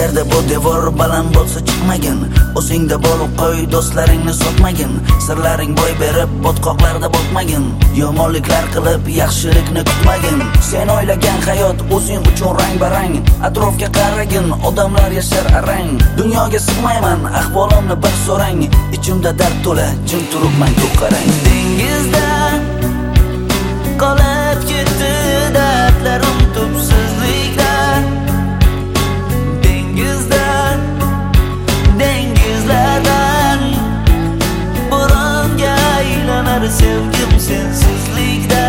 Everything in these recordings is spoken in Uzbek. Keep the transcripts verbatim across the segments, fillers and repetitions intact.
Agarda bu devor baland bo'lsa chiqmagin. O'zingda bo'lib qo'y, do'stlaringni sotmagin. Sirlaring boy berib botqoqlarda botmagin. Yomonliklar qilib yaxshilikni kutmagin. Sen o'ylagan hayot o'zing uchun rang-barang. Atrofga qaragin, odamlar yashar arang. Dunyoga sig'mayman, ahvolimni bir so'rang. Ichimda dard to'la, jim turibman ko'p qarang. Dengizda qolib ketdi dardlarim tubsizlikda. Dengizda dengizlardan bo'ronga aylanar sevgim sensizlikda.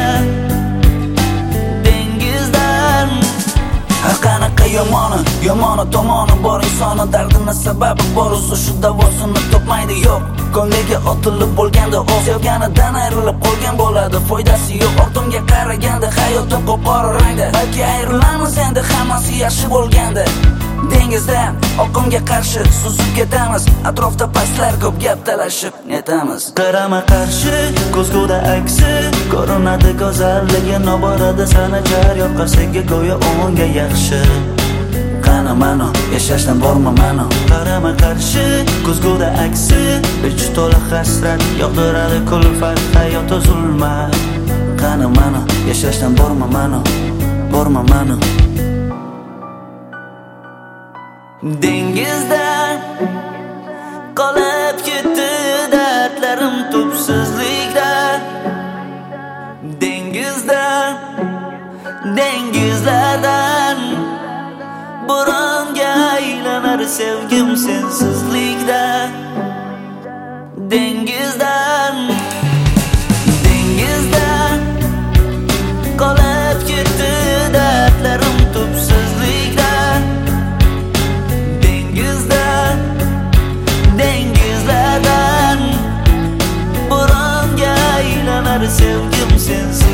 Dengizdan har qanaqa yomoni, yomoni tomoni bor insonni dardini sababi bor, o'zi shu davosini topmaydi yo'q. Ko'ngliga otilib bo'lganda o sevganidan ayrilib qolgan bo'ladi, foydasi yo'q. Ortimga qaraganda hayotim qora rangda, balki ayrilamiz endi hammasi yaxshi bo'lganda. Dengizda oqimga qarshi suzib ketamiz, atrofda pastlar ko'p gap talashib netamiz. qarama qarshi ko'zguda aksi ko'rinadi go'zalligi, noborada sanachar yoqasiga go'yo o'nga yaxshi. Qani mano, yashashdan borma mano. Qarama qarshi ko'zguda aksi ich to'la hasrat yog'diradi kulfat hayot zulmat. Qani mano, yashashdan borma mano, borma mano. Dengizda qolib ketdi dardlarim tubsizlikda. Dengizda dengizlardan bo'ronga aylanar sevgim sensizlikda. Dengizdan dengizda qolib ketdi dardlarim tubsizlikda. Dengizda dengizlardan bo'ronga aylanar sevgim sensiz